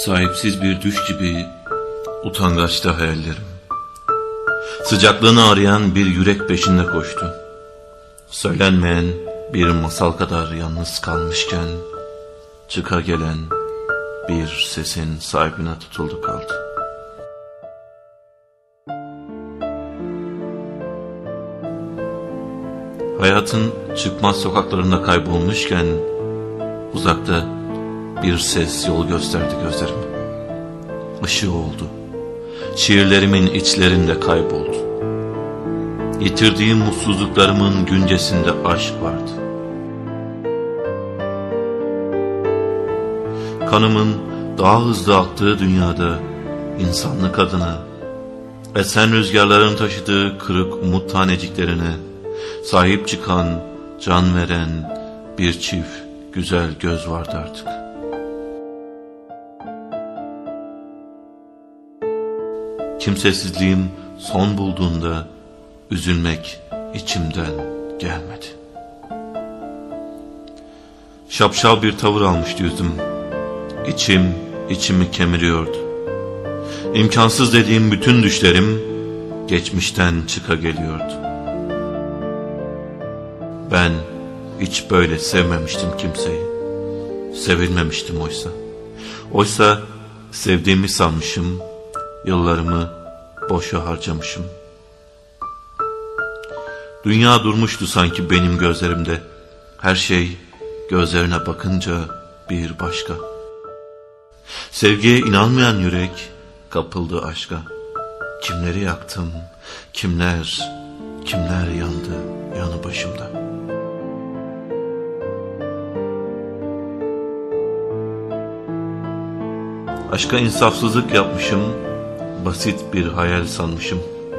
Sahipsiz bir düş gibi utangaçta hayallerim. Sıcaklığını arayan bir yürek peşinde koştu. Söylenmeyen bir masal kadar yalnız kalmışken çıka gelen bir sesin sahibine tutuldu kaldı. Hayatın çıkmaz sokaklarında kaybolmuşken uzakta bir ses yol gösterdi gözlerime. Işığı oldu. Şiirlerimin içlerinde kayboldu. Yitirdiğim mutsuzluklarımın güncesinde aşk vardı. Kanımın daha hızlı aktığı dünyada insanlık adına, esen rüzgarların taşıdığı kırık umut taneciklerine sahip çıkan, can veren bir çift güzel göz vardı artık. Kimsesizliğim son bulduğunda üzülmek içimden gelmedi. Şapşal bir tavır almıştı yüzüm. İçimi kemiriyordu. İmkansız dediğim bütün düşlerim geçmişten çıka geliyordu. Ben hiç böyle sevmemiştim kimseyi. Sevilmemiştim oysa. Oysa sevdiğimi sanmışım, yıllarımı boşa harcamışım. Dünya durmuştu sanki benim gözlerimde. Her şey gözlerine bakınca bir başka. Sevgiye inanmayan yürek kapıldı aşka. Kimleri yaktım, kimler yandı yanı başımda. Aşka insafsızlık yapmışım, basit bir hayal sanmışım.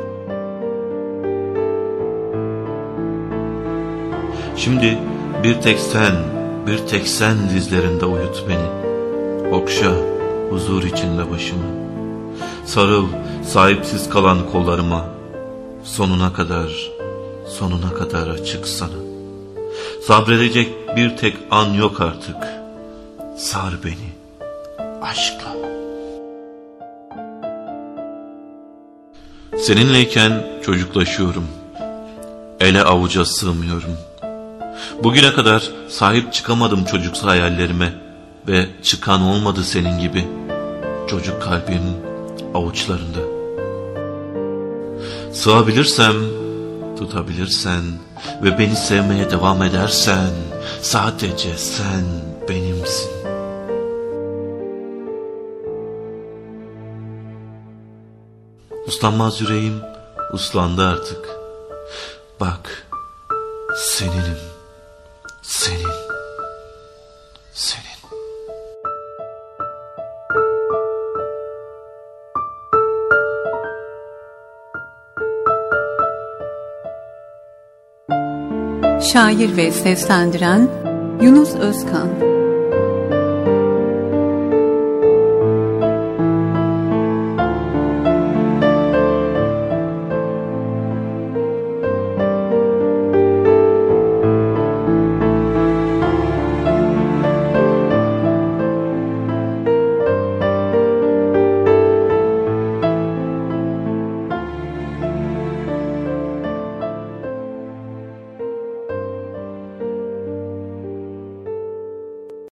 Şimdi bir tek sen dizlerinde uyut beni. Okşa huzur içinde başımı. Sarıl sahipsiz kalan kollarıma. Sonuna kadar açık sana. Sabredecek bir tek an yok artık. Sar beni aşkla. Seninleyken çocuklaşıyorum. Ele avuca sığmıyorum. Bugüne kadar sahip çıkamadım çocuksu hayallerime ve çıkan olmadı senin gibi. Çocuk kalbim avuçlarında. Sığabilirsem, tutabilirsen ve beni sevmeye devam edersen sadece sen benimsin. Uslanmaz yüreğim uslandı artık. Bak, seninim, senin. Şair ve seslendiren Yunus Özkan.